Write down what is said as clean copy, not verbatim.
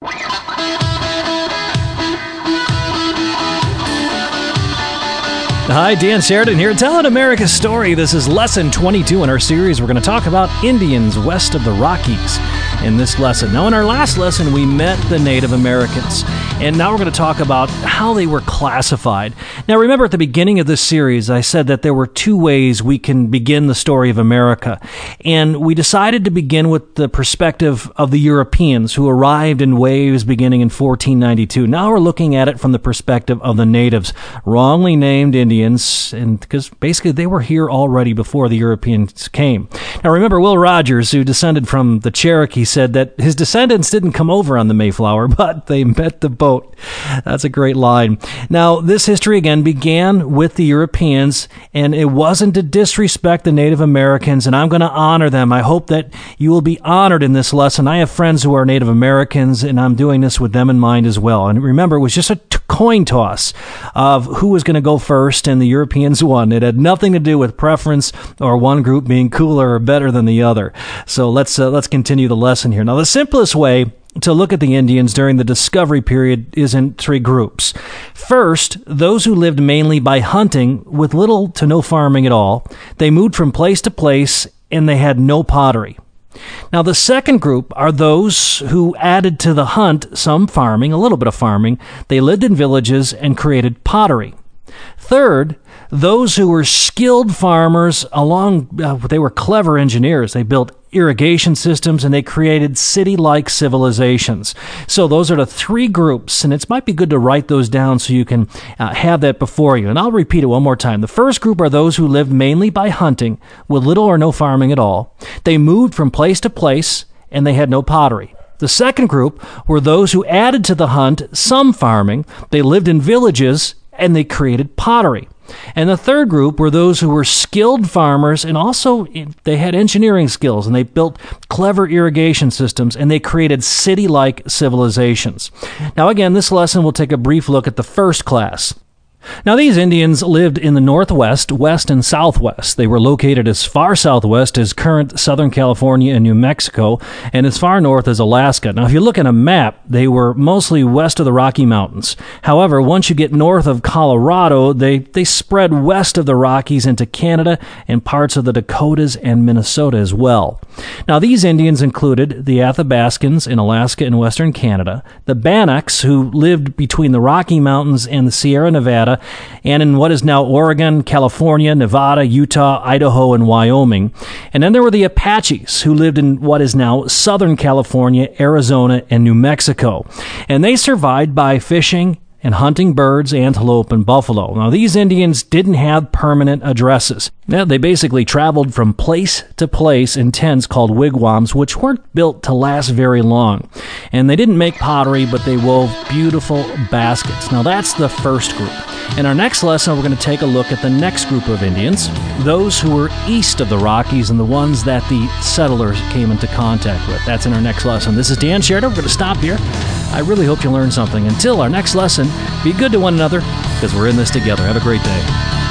Hi, Dan Sheridan here, telling America's story. This is Lesson 22 in our series. We're going to talk about Indians west of the Rockies in this lesson. Now, in our last lesson, we met the Native Americans, and now we're going to talk about how they were classified. Now, remember at the beginning of this series, I said that there were two ways we can begin the story of America, and we decided to begin with the perspective of the Europeans who arrived in waves beginning in 1492. Now we're looking at it from the perspective of the natives, wrongly named Indians, and because basically they were here already before the Europeans came. Now remember, Will Rogers, who descended from the Cherokee, said that his descendants didn't come over on the Mayflower, but they met the boat. That's a great line. Now, this history again began with the Europeans, and it wasn't to disrespect the Native Americans, and I'm going to honor them. I hope that you will be honored in this lesson. I have friends who are Native Americans, and I'm doing this with them in mind as well. And remember, it was just a coin toss of who was going to go first, and the Europeans won. It had nothing to do with preference or one group being cooler or better than the other. So let's continue the lesson here. Now, the simplest way to look at the Indians during the discovery period is in three groups. First, those who lived mainly by hunting with little to no farming at all. They moved from place to place, and they had no pottery. Now, the second group are those who added to the hunt some farming, a little bit of farming. They lived in villages and created pottery. Third, those who were skilled farmers they were clever engineers. They built irrigation systems, and they created city-like civilizations. So those are the three groups, and it might be good to write those down so you can have that before you. And I'll repeat it one more time. The first group are those who lived mainly by hunting with little or no farming at all. They moved from place to place, and they had no pottery. The second group were those who added to the hunt some farming. They lived in villages, and they created pottery. And the third group were those who were skilled farmers, and also they had engineering skills, and they built clever irrigation systems, and they created city-like civilizations. Now again, this lesson will take a brief look at the first class. Now, these Indians lived in the Northwest, West, and Southwest. They were located as far southwest as current Southern California and New Mexico, and as far north as Alaska. Now, if you look at a map, they were mostly west of the Rocky Mountains. However, once you get north of Colorado, they spread west of the Rockies into Canada and parts of the Dakotas and Minnesota as well. Now, these Indians included the Athabascans in Alaska and western Canada, the Bannocks, who lived between the Rocky Mountains and the Sierra Nevada, and in what is now Oregon, California, Nevada, Utah, Idaho, and Wyoming. And then there were the Apaches, who lived in what is now Southern California, Arizona, and New Mexico. And they survived by fishing and hunting birds, antelope, and buffalo. Now, these Indians didn't have permanent addresses. Now, they basically traveled from place to place in tents called wigwams, which weren't built to last very long. And they didn't make pottery, but they wove beautiful baskets. Now, that's the first group. In our next lesson, we're going to take a look at the next group of Indians, those who were east of the Rockies and the ones that the settlers came into contact with. That's in our next lesson. This is Dan Sheridan. We're going to stop here. I really hope you learned something. Until our next lesson, be good to one another, because we're in this together. Have a great day.